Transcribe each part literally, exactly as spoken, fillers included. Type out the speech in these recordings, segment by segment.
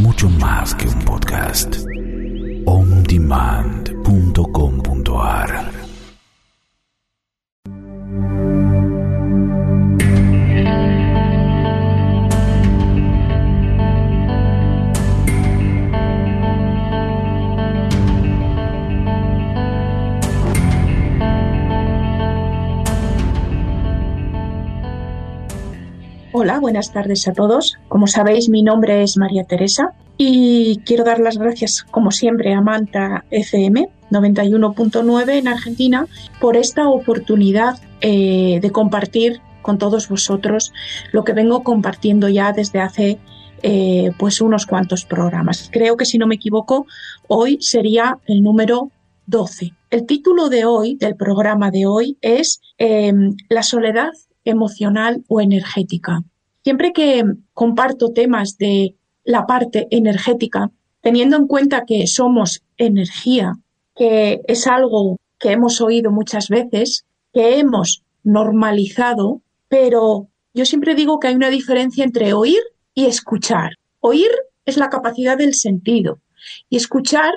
mucho más que un podcast. on demand punto com punto a r Hola, buenas tardes a todos. Como sabéis, mi nombre es María Teresa y quiero dar las gracias, como siempre, a Manta F M noventa y uno punto nueve en Argentina por esta oportunidad eh, de compartir con todos vosotros lo que vengo compartiendo ya desde hace eh, pues unos cuantos programas. Creo que, si no me equivoco, hoy sería el número doce. El título de hoy, del programa de hoy, es eh, La soledad emocional o energética. Siempre que comparto temas de la parte energética, teniendo en cuenta que somos energía, que es algo que hemos oído muchas veces, que hemos normalizado, pero yo siempre digo que hay una diferencia entre oír y escuchar. Oír es la capacidad del sentido y escuchar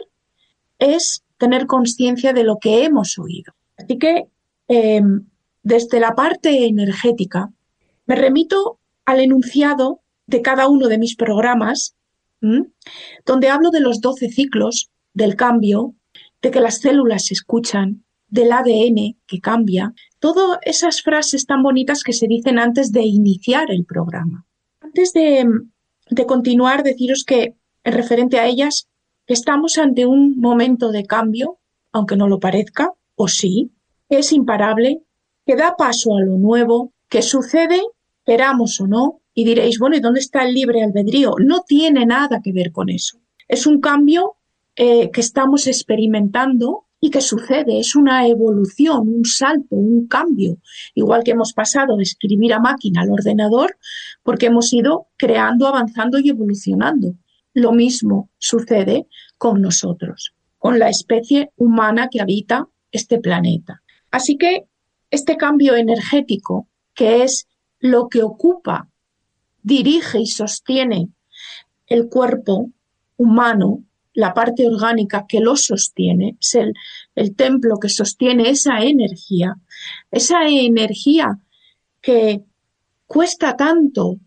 es tener conciencia de lo que hemos oído. Así que eh, desde la parte energética me remito al enunciado de cada uno de mis programas, ¿m? donde hablo de los doce ciclos del cambio, de que las células se escuchan, del A D N que cambia, todas esas frases tan bonitas que se dicen antes de iniciar el programa. Antes de, de continuar, deciros que, en referente a ellas, que estamos ante un momento de cambio, aunque no lo parezca, o sí, que es imparable, que da paso a lo nuevo, que sucede, queramos o no, y diréis, bueno, ¿y dónde está el libre albedrío? No tiene nada que ver con eso. Es un cambio eh, que estamos experimentando y que sucede, es una evolución, un salto, un cambio, igual que hemos pasado de escribir a máquina al ordenador, porque hemos ido creando, avanzando y evolucionando. Lo mismo sucede con nosotros, con la especie humana que habita este planeta. Así que este cambio energético, que es lo que ocupa, dirige y sostiene el cuerpo humano, la parte orgánica que lo sostiene, es el, el templo que sostiene esa energía, esa energía que cuesta tanto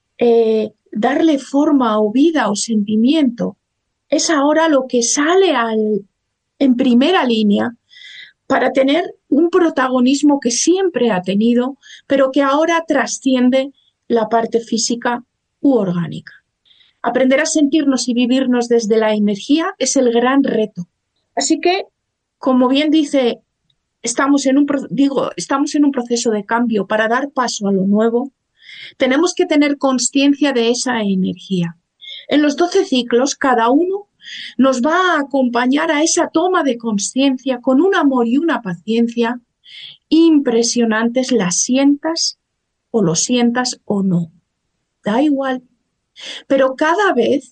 eh, darle forma o vida o sentimiento, es ahora lo que sale al, en primera línea para tener un protagonismo que siempre ha tenido, pero que ahora trasciende la parte física u orgánica. Aprender a sentirnos y vivirnos desde la energía es el gran reto. Así que, como bien dice, estamos en un, digo, estamos en un proceso de cambio para dar paso a lo nuevo. Tenemos que tener conciencia de esa energía. En los doce ciclos, cada uno nos va a acompañar a esa toma de conciencia con un amor y una paciencia impresionantes, las sientas o lo sientas o no. Da igual. Pero cada vez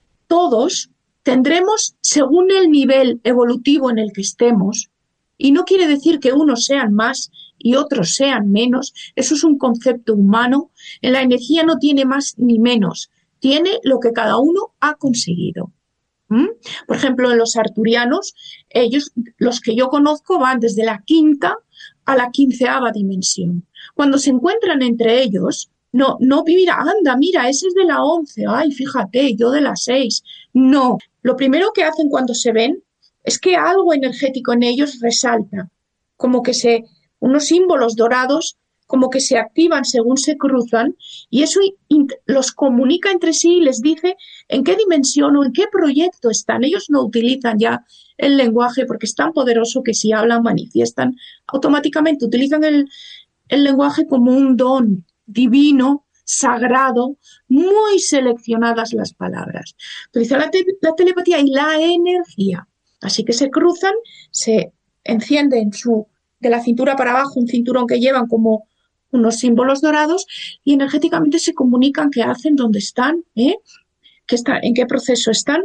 todos tendremos, según el nivel evolutivo en el que estemos, y no quiere decir que unos sean más y otros sean menos, eso es un concepto humano. En la energía no tiene más ni menos, tiene lo que cada uno ha conseguido. ¿Mm? Por ejemplo, en los arturianos, ellos, los que yo conozco, van desde la quinta a la quinceava dimensión. Cuando se encuentran entre ellos, no, no, mira, anda, mira, ese es de la once, ay, fíjate, yo de la seis. No, lo primero que hacen cuando se ven es que algo energético en ellos resalta, como que se, unos símbolos dorados, como que se activan según se cruzan, y eso los comunica entre sí y les dice en qué dimensión o en qué proyecto están. Ellos no utilizan ya el lenguaje porque es tan poderoso que si hablan, manifiestan, automáticamente utilizan el, el lenguaje como un don divino, sagrado, muy seleccionadas las palabras. Utilizan la, te la telepatía y la energía. Así que se cruzan, se enciende en su, de la cintura para abajo un cinturón que llevan como unos símbolos dorados y energéticamente se comunican qué hacen, dónde están, ¿eh? ¿Qué está, en qué proceso están.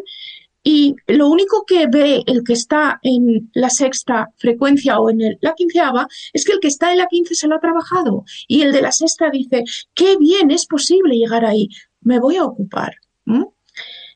Y lo único que ve el que está en la sexta frecuencia o en el, la quinceava es que el que está en la quince se lo ha trabajado y el de la sexta dice, qué bien, es posible llegar ahí, me voy a ocupar. ¿Mm?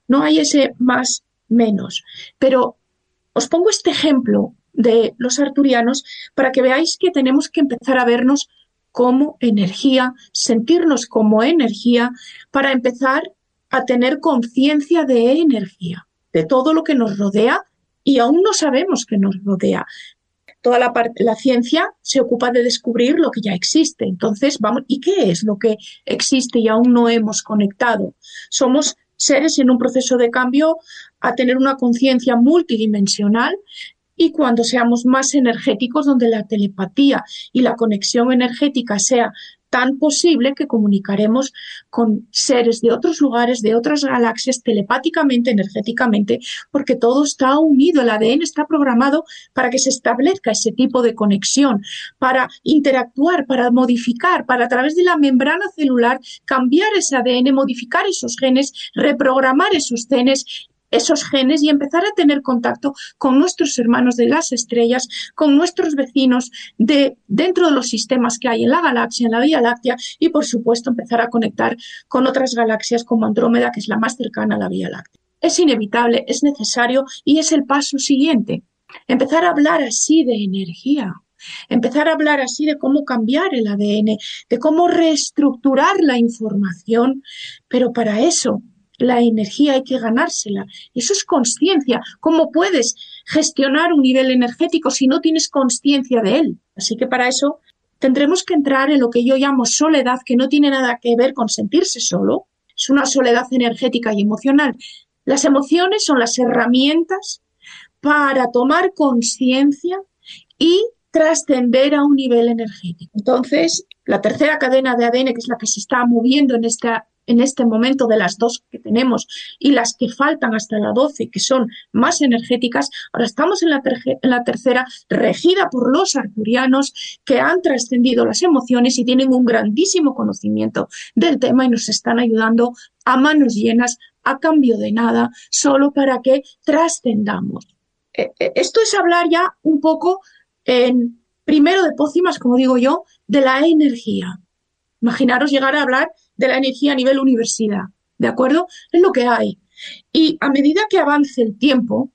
no hay ese más menos. Pero os pongo este ejemplo de los arturianos para que veáis que tenemos que empezar a vernos como energía, sentirnos como energía, para empezar a tener conciencia de energía, de todo lo que nos rodea y aún no sabemos que nos rodea. Toda la, parte, la ciencia se ocupa de descubrir lo que ya existe. Entonces, vamos, ¿y qué es lo que existe y aún no hemos conectado? Somos seres en un proceso de cambio a tener una conciencia multidimensional, y cuando seamos más energéticos, donde la telepatía y la conexión energética sea tan posible que comunicaremos con seres de otros lugares, de otras galaxias, telepáticamente, energéticamente, porque todo está unido, el A D N está programado para que se establezca ese tipo de conexión, para interactuar, para modificar, para a través de la membrana celular cambiar ese A D N, modificar esos genes, reprogramar esos genes, esos genes y empezar a tener contacto con nuestros hermanos de las estrellas, con nuestros vecinos de dentro de los sistemas que hay en la galaxia, en la Vía Láctea, y por supuesto empezar a conectar con otras galaxias como Andrómeda, que es la más cercana a la Vía Láctea. Es inevitable, es necesario y es el paso siguiente. Empezar a hablar así de energía. Empezar a hablar así de cómo cambiar el A D N, de cómo reestructurar la información, pero para eso la energía hay que ganársela. Eso es consciencia. ¿Cómo puedes gestionar un nivel energético si no tienes consciencia de él? Así que para eso tendremos que entrar en lo que yo llamo soledad, que no tiene nada que ver con sentirse solo. Es una soledad energética y emocional. Las emociones son las herramientas para tomar conciencia y trascender a un nivel energético. Entonces, la tercera cadena de A D N, que es la que se está moviendo en esta en este momento de las dos que tenemos y las que faltan hasta la doce, que son más energéticas, ahora estamos en la, terge, en la tercera, regida por los arturianos, que han trascendido las emociones y tienen un grandísimo conocimiento del tema y nos están ayudando a manos llenas, a cambio de nada, solo para que trascendamos. Eh, eh, esto es hablar ya un poco, en, primero de pócimas, como digo yo, de la energía. Imaginaros llegar a hablar de la energía a nivel universidad, ¿de acuerdo? Es lo que hay. Y a medida que avance el tiempo,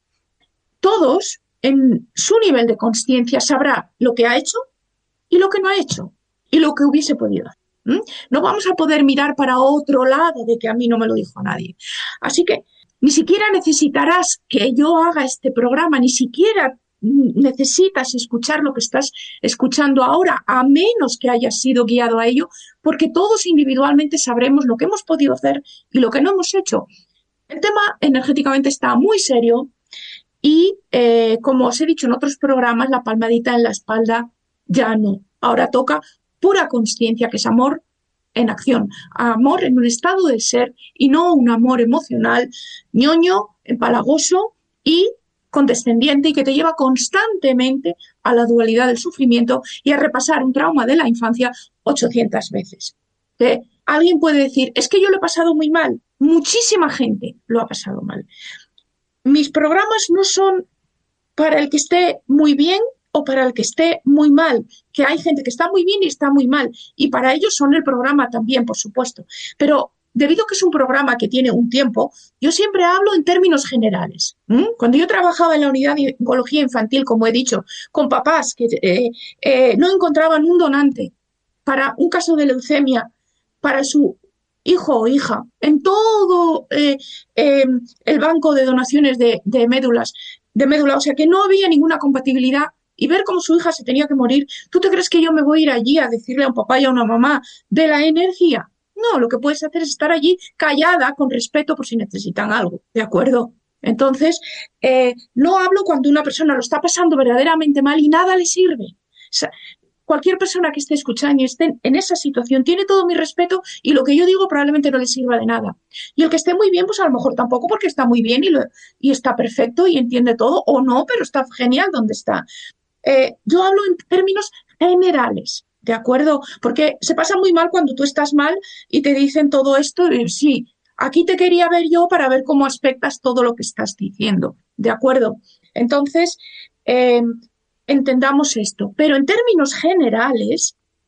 todos en su nivel de consciencia sabrá lo que ha hecho y lo que no ha hecho y lo que hubiese podido hacer. ¿Mm? No vamos a poder mirar para otro lado de que a mí no me lo dijo nadie. Así que ni siquiera necesitarás que yo haga este programa, ni siquiera necesitas escuchar lo que estás escuchando ahora, a menos que hayas sido guiado a ello, porque todos individualmente sabremos lo que hemos podido hacer y lo que no hemos hecho. El tema energéticamente está muy serio y, eh, como os he dicho en otros programas, la palmadita en la espalda ya no. Ahora toca pura consciencia, que es amor en acción, amor en un estado de ser y no un amor emocional, ñoño, empalagoso y condescendiente y que te lleva constantemente a la dualidad del sufrimiento y a repasar un trauma de la infancia ochocientas veces. ¿Eh? Alguien puede decir, es que yo lo he pasado muy mal. Muchísima gente lo ha pasado mal. Mis programas no son para el que esté muy bien o para el que esté muy mal, que hay gente que está muy bien y está muy mal, y para ellos son el programa también, por supuesto. Pero debido a que es un programa que tiene un tiempo, yo siempre hablo en términos generales. ¿Mm? Cuando yo trabajaba en la unidad de oncología infantil, como he dicho, con papás que eh, eh, no encontraban un donante para un caso de leucemia para su hijo o hija, en todo eh, eh, el banco de donaciones de, de médulas, de médula, o sea que no había ninguna compatibilidad, y ver cómo su hija se tenía que morir, ¿tú te crees que yo me voy a ir allí a decirle a un papá y a una mamá de la energía? No, lo que puedes hacer es estar allí callada, con respeto, por si necesitan algo, ¿de acuerdo? Entonces, eh, no hablo cuando una persona lo está pasando verdaderamente mal y nada le sirve. O sea, cualquier persona que esté escuchando y esté en esa situación tiene todo mi respeto y lo que yo digo probablemente no le sirva de nada. Y el que esté muy bien, pues a lo mejor tampoco, porque está muy bien y, lo, y está perfecto y entiende todo, o no, pero está genial donde está. Eh, yo hablo en términos generales, ¿de acuerdo? Porque se pasa muy mal cuando tú estás mal y te dicen todo esto, y sí, aquí te quería ver yo para ver cómo aspectas todo lo que estás diciendo, ¿de acuerdo? Entonces, eh, entendamos esto. Pero en términos generales,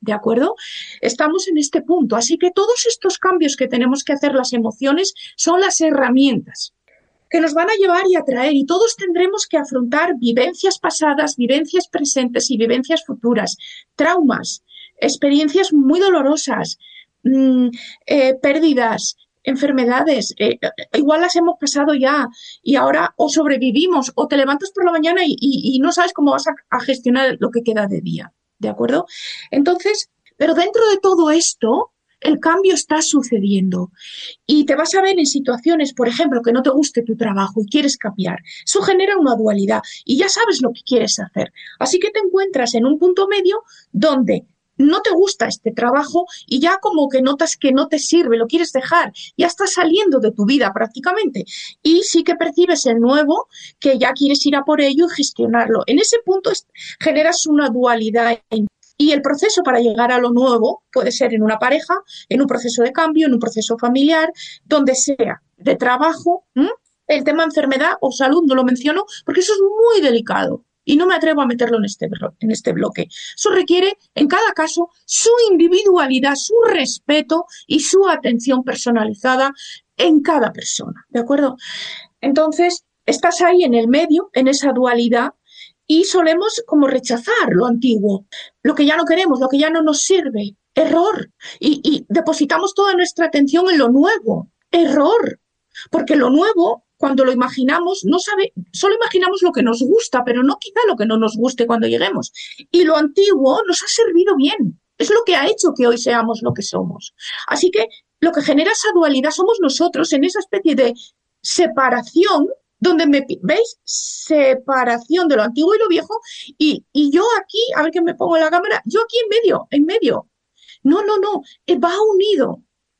¿De acuerdo? Estamos en este punto. Así que todos estos cambios que tenemos que hacer, las emociones, son las herramientas que nos van a llevar y a traer, y todos tendremos que afrontar vivencias pasadas, vivencias presentes y vivencias futuras, traumas, experiencias muy dolorosas, mmm, eh, pérdidas, enfermedades, eh, igual las hemos pasado ya y ahora o sobrevivimos o te levantas por la mañana y, y, y no sabes cómo vas a, a gestionar lo que queda de día, ¿de acuerdo? Entonces, pero dentro de todo esto, el cambio está sucediendo y te vas a ver en situaciones, por ejemplo, que no te guste tu trabajo y quieres cambiar. Eso genera una dualidad y ya sabes lo que quieres hacer. Así que te encuentras en un punto medio donde no te gusta este trabajo y ya como que notas que no te sirve, lo quieres dejar, ya estás saliendo de tu vida prácticamente y sí que percibes el nuevo que ya quieres ir a por ello y gestionarlo. En ese punto es, generas una dualidad. Y el proceso para llegar a lo nuevo puede ser en una pareja, en un proceso de cambio, en un proceso familiar, donde sea, de trabajo. ¿m? El tema enfermedad o salud no lo menciono porque eso es muy delicado y no me atrevo a meterlo en este, en este bloque. Eso requiere, en cada caso, su individualidad, su respeto y su atención personalizada en cada persona, ¿de acuerdo? Entonces, estás ahí en el medio, en esa dualidad, y solemos como rechazar lo antiguo, lo que ya no queremos, lo que ya no nos sirve. Error. Y, y depositamos toda nuestra atención en lo nuevo. Error. Porque lo nuevo, cuando lo imaginamos, no sabe, solo imaginamos lo que nos gusta, pero no quizá lo que no nos guste cuando lleguemos. Y lo antiguo nos ha servido bien. Es lo que ha hecho que hoy seamos lo que somos. Así que lo que genera esa dualidad somos nosotros en esa especie de separación donde me, ¿veis? Separación de lo antiguo y lo viejo, y, y yo aquí, a ver que me pongo en la cámara, yo aquí en medio, en medio. No, no, no, eh, va unido,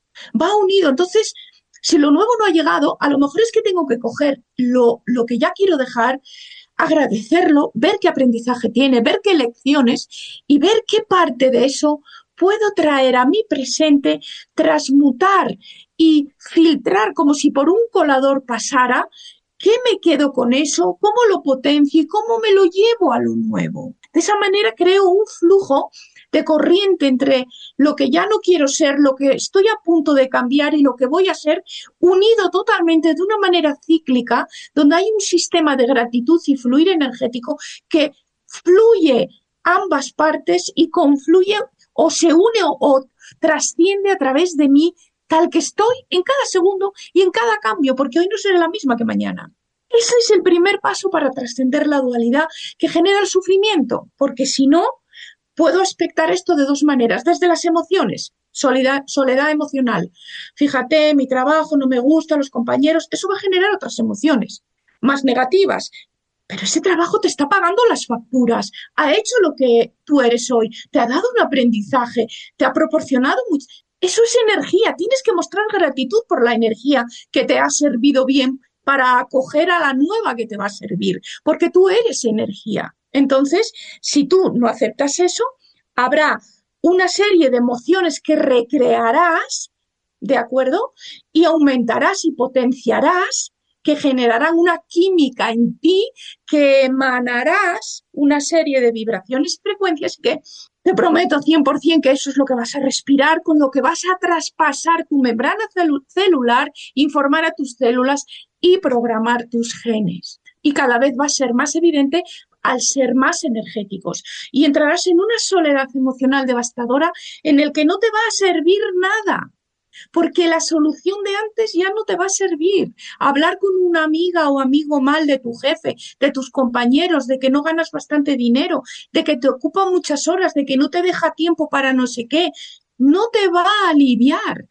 va unido. Entonces, si lo nuevo no ha llegado, a lo mejor es que tengo que coger lo, lo que ya quiero dejar, agradecerlo, ver qué aprendizaje tiene, ver qué lecciones y ver qué parte de eso puedo traer a mi presente, transmutar y filtrar como si por un colador pasara. ¿Qué me quedo con eso? ¿Cómo lo potencio? ¿Y cómo me lo llevo a lo nuevo? De esa manera creo un flujo de corriente entre lo que ya no quiero ser, lo que estoy a punto de cambiar y lo que voy a ser, unido totalmente de una manera cíclica, donde hay un sistema de gratitud y fluir energético que fluye ambas partes y confluye o se une o, o trasciende a través de mí, tal que estoy en cada segundo y en cada cambio, porque hoy no seré la misma que mañana. Ese es el primer paso para trascender la dualidad que genera el sufrimiento, porque si no, puedo aspectar esto de dos maneras, desde las emociones, soledad, soledad emocional. Fíjate, mi trabajo no me gusta, los compañeros, eso va a generar otras emociones más negativas. Pero ese trabajo te está pagando las facturas, ha hecho lo que tú eres hoy, te ha dado un aprendizaje, te ha proporcionado mucho. Eso es energía, tienes que mostrar gratitud por la energía que te ha servido bien para acoger a la nueva que te va a servir, porque tú eres energía. Entonces, si tú no aceptas eso, habrá una serie de emociones que recrearás, ¿de acuerdo? Y aumentarás y potenciarás, que generarán una química en ti, que emanarás una serie de vibraciones y frecuencias que te prometo cien por ciento que eso es lo que vas a respirar, con lo que vas a traspasar tu membrana celu- celular, informar a tus células y programar tus genes. Y cada vez va a ser más evidente al ser más energéticos. Y entrarás en una soledad emocional devastadora en el que no te va a servir nada. Porque la solución de antes ya no te va a servir. Hablar con una amiga o amigo mal de tu jefe, de tus compañeros, de que no ganas bastante dinero, de que te ocupa muchas horas, de que no te deja tiempo para no sé qué, no te va a aliviar.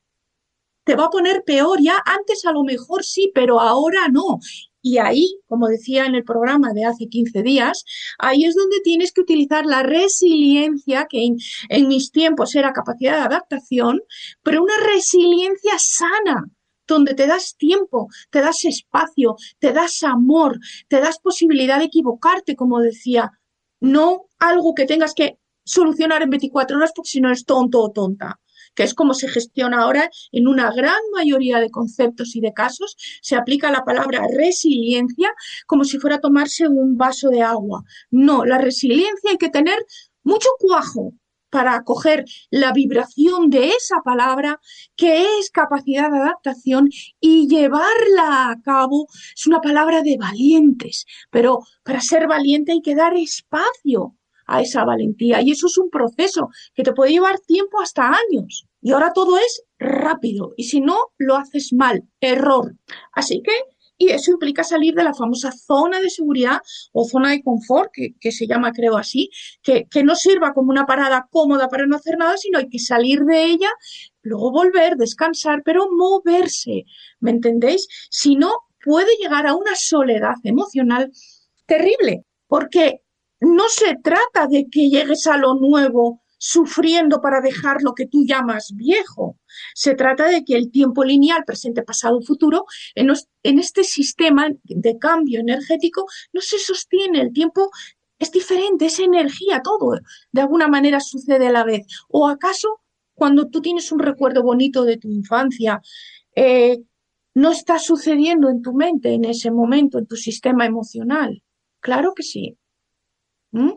Te va a poner peor. Ya antes a lo mejor sí, pero ahora no. Y ahí, como decía en el programa de hace quince días, ahí es donde tienes que utilizar la resiliencia, que en, en mis tiempos era capacidad de adaptación, pero una resiliencia sana, donde te das tiempo, te das espacio, te das amor, te das posibilidad de equivocarte, como decía, no algo que tengas que solucionar en veinticuatro horas porque si no eres tonto o tonta, que es como se gestiona ahora en una gran mayoría de conceptos y de casos. Se aplica la palabra resiliencia como si fuera a tomarse un vaso de agua. No, la resiliencia hay que tener mucho cuajo, para acoger la vibración de esa palabra, que es capacidad de adaptación, y llevarla a cabo. Es una palabra de valientes, pero para ser valiente hay que dar espacio a esa valentía, y eso es un proceso que te puede llevar tiempo hasta años, y ahora todo es rápido, y si no, lo haces mal, error. Así que, y eso implica salir de la famosa zona de seguridad o zona de confort, que, que se llama, creo así, que, que no sirva como una parada cómoda para no hacer nada, sino hay que salir de ella, luego volver, descansar, pero moverse, ¿me entendéis? Si no, puede llegar a una soledad emocional terrible, porque no se trata de que llegues a lo nuevo sufriendo para dejar lo que tú llamas viejo. Se trata de que el tiempo lineal, presente, pasado, futuro, en, los, en este sistema de cambio energético no se sostiene. El tiempo es diferente, es energía, todo de alguna manera sucede a la vez. ¿O acaso cuando tú tienes un recuerdo bonito de tu infancia, eh, no está sucediendo en tu mente en ese momento, en tu sistema emocional? Claro que sí. ¿Mm?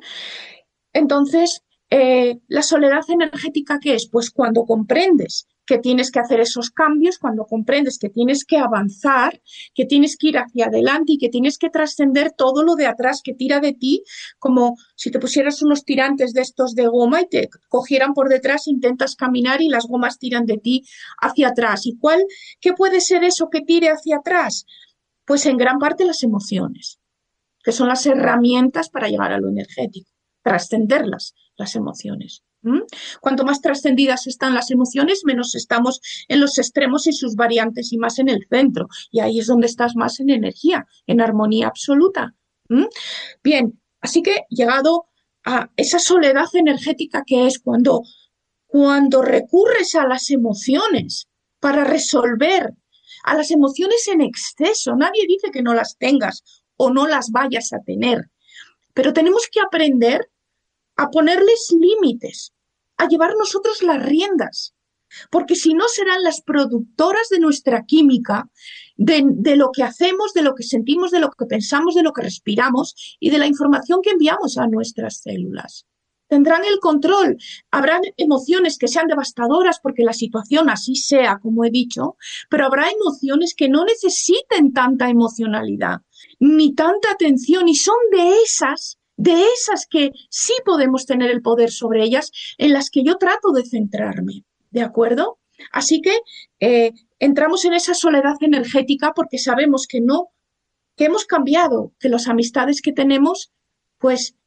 Entonces, eh, ¿la soledad energética qué es? Pues cuando comprendes que tienes que hacer esos cambios, cuando comprendes que tienes que avanzar, que tienes que ir hacia adelante y que tienes que trascender todo lo de atrás que tira de ti, como si te pusieras unos tirantes de estos de goma y te cogieran por detrás, intentas caminar y las gomas tiran de ti hacia atrás. ¿Y cuál, qué puede ser eso que tire hacia atrás? Pues en gran parte las emociones, que son las herramientas para llegar a lo energético, trascenderlas, las emociones. ¿Mm? Cuanto más trascendidas están las emociones, menos estamos en los extremos y sus variantes y más en el centro. Y ahí es donde estás más en energía, en armonía absoluta. ¿Mm? Bien, así que llegado a esa soledad energética que es cuando, cuando recurres a las emociones para resolver, a las emociones en exceso. Nadie dice que no las tengas o no las vayas a tener, pero tenemos que aprender a ponerles límites, a llevar nosotros las riendas, porque si no serán las productoras de nuestra química, de, de lo que hacemos, de lo que sentimos, de lo que pensamos, de lo que respiramos y de la información que enviamos a nuestras células. Tendrán el control, habrán emociones que sean devastadoras porque la situación así sea, como he dicho, pero habrá emociones que no necesiten tanta emocionalidad ni tanta atención, y son de esas, de esas que sí podemos tener el poder sobre ellas, en las que yo trato de centrarme, ¿de acuerdo? Así que eh, entramos en esa soledad energética porque sabemos que no, que hemos cambiado, que las amistades que tenemos, pues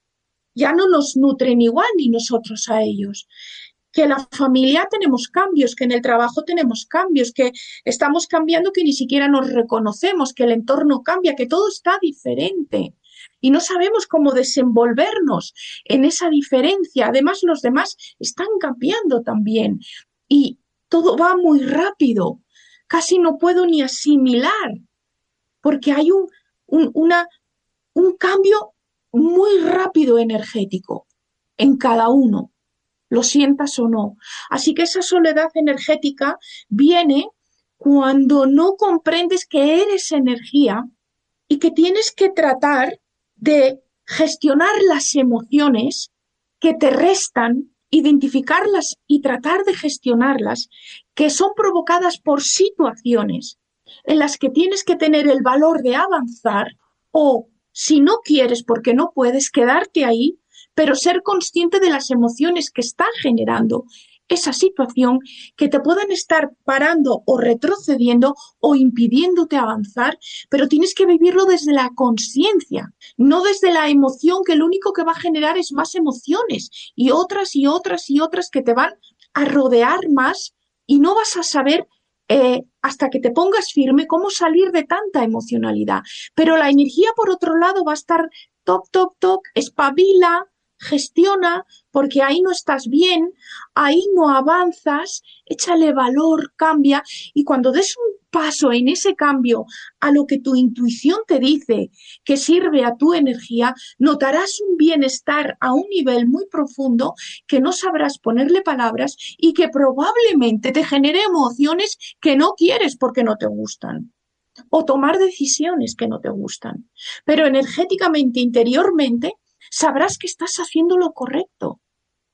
ya no nos nutren igual ni nosotros a ellos, que en la familia tenemos cambios, que en el trabajo tenemos cambios, que estamos cambiando, que ni siquiera nos reconocemos, que el entorno cambia, que todo está diferente y no sabemos cómo desenvolvernos en esa diferencia. Además, los demás están cambiando también y todo va muy rápido. Casi no puedo ni asimilar porque hay un, un, una, un cambio muy rápido energético en cada uno, lo sientas o no. Así que esa soledad energética viene cuando no comprendes que eres energía y que tienes que tratar de gestionar las emociones que te restan, identificarlas y tratar de gestionarlas, que son provocadas por situaciones en las que tienes que tener el valor de avanzar o, si no quieres porque no puedes, quedarte ahí, pero ser consciente de las emociones que está generando esa situación, que te pueden estar parando o retrocediendo o impidiéndote avanzar, pero tienes que vivirlo desde la conciencia, no desde la emoción, que lo único que va a generar es más emociones y otras y otras y otras que te van a rodear más y no vas a saber eh, hasta que te pongas firme cómo salir de tanta emocionalidad. Pero la energía, por otro lado, va a estar toc, toc, toc, espabila, gestiona, porque ahí no estás bien, ahí no avanzas, échale valor, cambia, y cuando des un paso en ese cambio a lo que tu intuición te dice que sirve a tu energía, notarás un bienestar a un nivel muy profundo que no sabrás ponerle palabras y que probablemente te genere emociones que no quieres porque no te gustan, o tomar decisiones que no te gustan, pero energéticamente, interiormente, sabrás que estás haciendo lo correcto.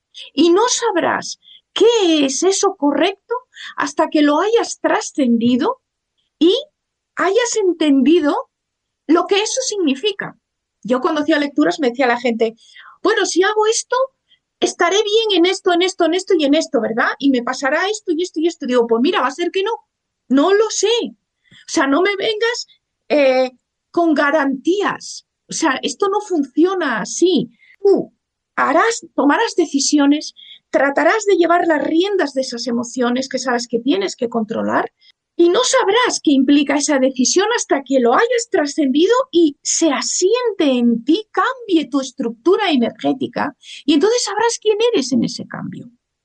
Y no sabrás qué es eso correcto hasta que lo hayas trascendido y hayas entendido lo que eso significa. Yo cuando hacía lecturas me decía la gente, bueno, si hago esto, estaré bien en esto, en esto, en esto y en esto, ¿verdad? Y me pasará esto y esto y esto. Digo, pues mira, va a ser que no. No lo sé. O sea, no me vengas eh, con garantías. O sea, esto no funciona así. Tú harás, tomarás decisiones, tratarás de llevar las riendas de esas emociones que sabes que tienes que controlar y no sabrás qué implica esa decisión hasta que lo hayas trascendido y se asiente en ti, cambie tu estructura energética y entonces sabrás quién eres en ese cambio.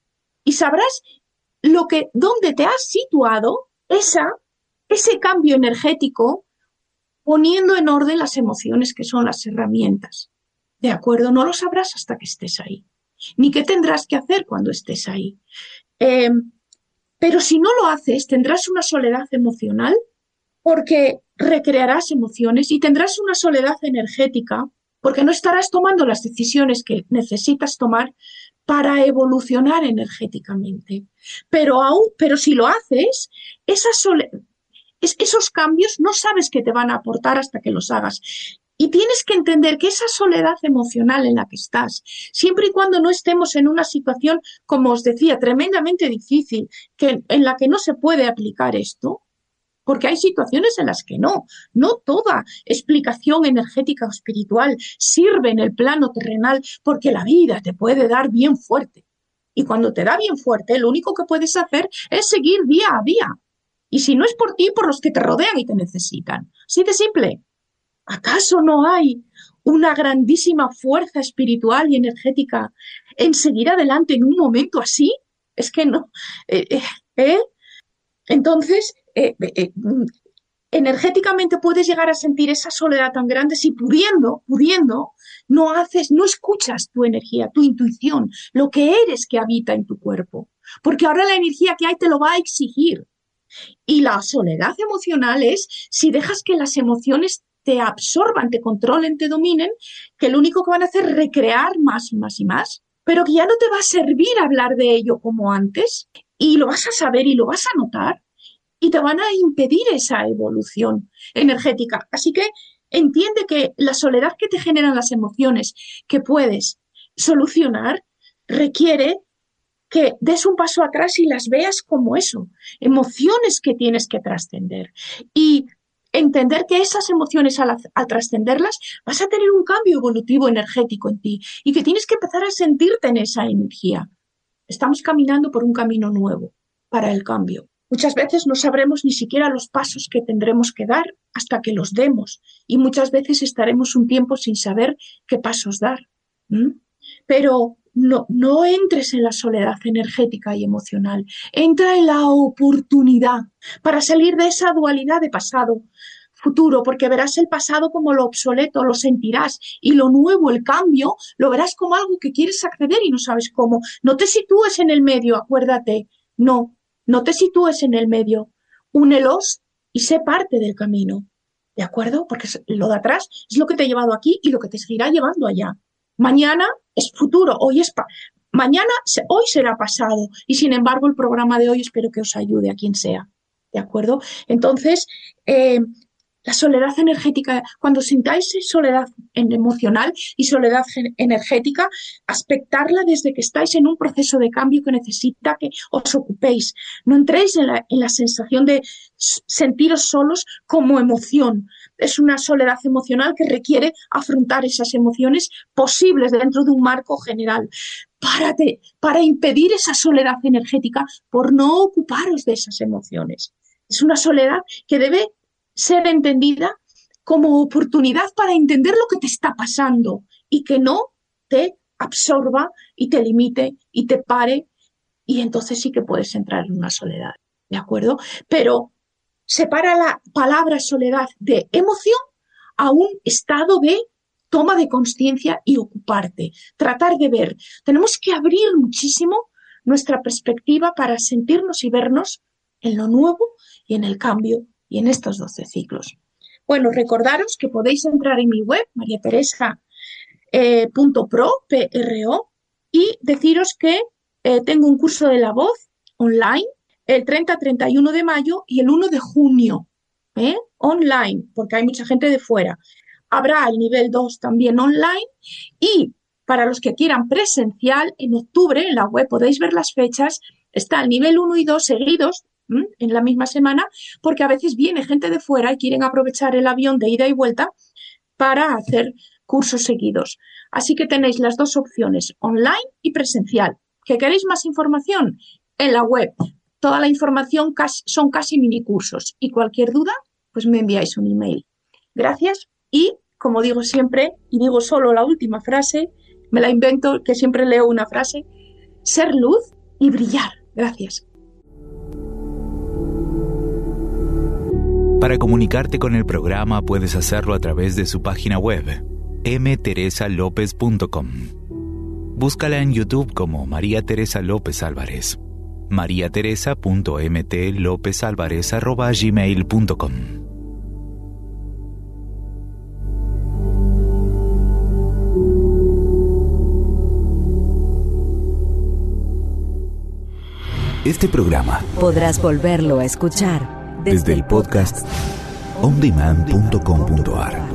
Y sabrás lo que, dónde te has situado esa, ese cambio energético poniendo en orden las emociones que son las herramientas. ¿De acuerdo? No lo sabrás hasta que estés ahí. Ni qué tendrás que hacer cuando estés ahí. Eh, pero si no lo haces, tendrás una soledad emocional porque recrearás emociones y tendrás una soledad energética porque no estarás tomando las decisiones que necesitas tomar para evolucionar energéticamente. Pero, aún, pero si lo haces, esa sole, es, esos cambios no sabes que te van a aportar hasta que los hagas. Y tienes que entender que esa soledad emocional en la que estás, siempre y cuando no estemos en una situación, como os decía, tremendamente difícil, que, en la que no se puede aplicar esto, porque hay situaciones en las que no, no toda explicación energética o espiritual sirve en el plano terrenal, porque la vida te puede dar bien fuerte. Y cuando te da bien fuerte, lo único que puedes hacer es seguir día a día. Y si no es por ti, por los que te rodean y te necesitan. Así de simple. ¿Acaso no hay una grandísima fuerza espiritual y energética en seguir adelante en un momento así? Es que no. Eh, eh, ¿eh? Entonces, eh, eh, energéticamente puedes llegar a sentir esa soledad tan grande si pudiendo, pudiendo, no haces, no escuchas tu energía, tu intuición, lo que eres que habita en tu cuerpo. Porque ahora la energía que hay te lo va a exigir. Y la soledad emocional es si dejas que las emociones te absorban, te controlen, te dominen, que lo único que van a hacer es recrear más y más y más, pero que ya no te va a servir hablar de ello como antes y lo vas a saber y lo vas a notar y te van a impedir esa evolución energética. Así que entiende que la soledad que te generan las emociones que puedes solucionar requiere que des un paso atrás y las veas como eso, emociones que tienes que trascender. Y entender que esas emociones al, al trascenderlas vas a tener un cambio evolutivo energético en ti y que tienes que empezar a sentirte en esa energía. Estamos caminando por un camino nuevo para el cambio. Muchas veces no sabremos ni siquiera los pasos que tendremos que dar hasta que los demos y muchas veces estaremos un tiempo sin saber qué pasos dar. ¿Mm? Pero no, no entres en la soledad energética y emocional. Entra en la oportunidad para salir de esa dualidad de pasado, futuro, porque verás el pasado como lo obsoleto, lo sentirás, y lo nuevo, el cambio, lo verás como algo que quieres acceder y no sabes cómo. No te sitúes en el medio, acuérdate. No, no te sitúes en el medio. Únelos y sé parte del camino. ¿De acuerdo? Porque lo de atrás es lo que te ha llevado aquí y lo que te seguirá llevando allá. Mañana es futuro, hoy es pa- mañana, hoy será pasado y sin embargo el programa de hoy espero que os ayude a quien sea, ¿de acuerdo? Entonces, eh, la soledad energética, cuando sintáis soledad emocional y soledad energética, aspectarla desde que estáis en un proceso de cambio que necesita que os ocupéis. No entréis en la, en la sensación de sentiros solos como emoción. Es una soledad emocional que requiere afrontar esas emociones posibles dentro de un marco general. Párate, para impedir esa soledad energética por no ocuparos de esas emociones. Es una soledad que debe ser entendida como oportunidad para entender lo que te está pasando y que no te absorba y te limite y te pare y entonces sí que puedes entrar en una soledad, ¿de acuerdo? Pero separa la palabra soledad de emoción a un estado de toma de conciencia y ocuparte, tratar de ver. Tenemos que abrir muchísimo nuestra perspectiva para sentirnos y vernos en lo nuevo y en el cambio y en estos doce ciclos. Bueno, recordaros que podéis entrar en mi web, maria teresa punto pro, P R O, Y deciros que eh, tengo un curso de la voz online el treinta treinta y uno de mayo y el uno de junio, ¿eh? Online, porque hay mucha gente de fuera. Habrá el nivel dos también online y para los que quieran presencial, en octubre en la web podéis ver las fechas, está el nivel uno y dos seguidos ¿m? en la misma semana, porque a veces viene gente de fuera y quieren aprovechar el avión de ida y vuelta para hacer cursos seguidos. Así que tenéis las dos opciones, online y presencial. ¿Que queréis más información? En la web. Toda la información casi, son casi minicursos y cualquier duda, pues me enviáis un email. Gracias y, como digo siempre, y digo solo la última frase, me la invento, que siempre leo una frase, ser luz y brillar. Gracias. Para comunicarte con el programa puedes hacerlo a través de su página web, m teresa lopez punto com. Búscala en YouTube como María Teresa López Álvarez. maría teresa punto m t lópez álvarez arroba gmail punto com. Este programa podrás volverlo a escuchar desde el podcast on demand punto com punto a r.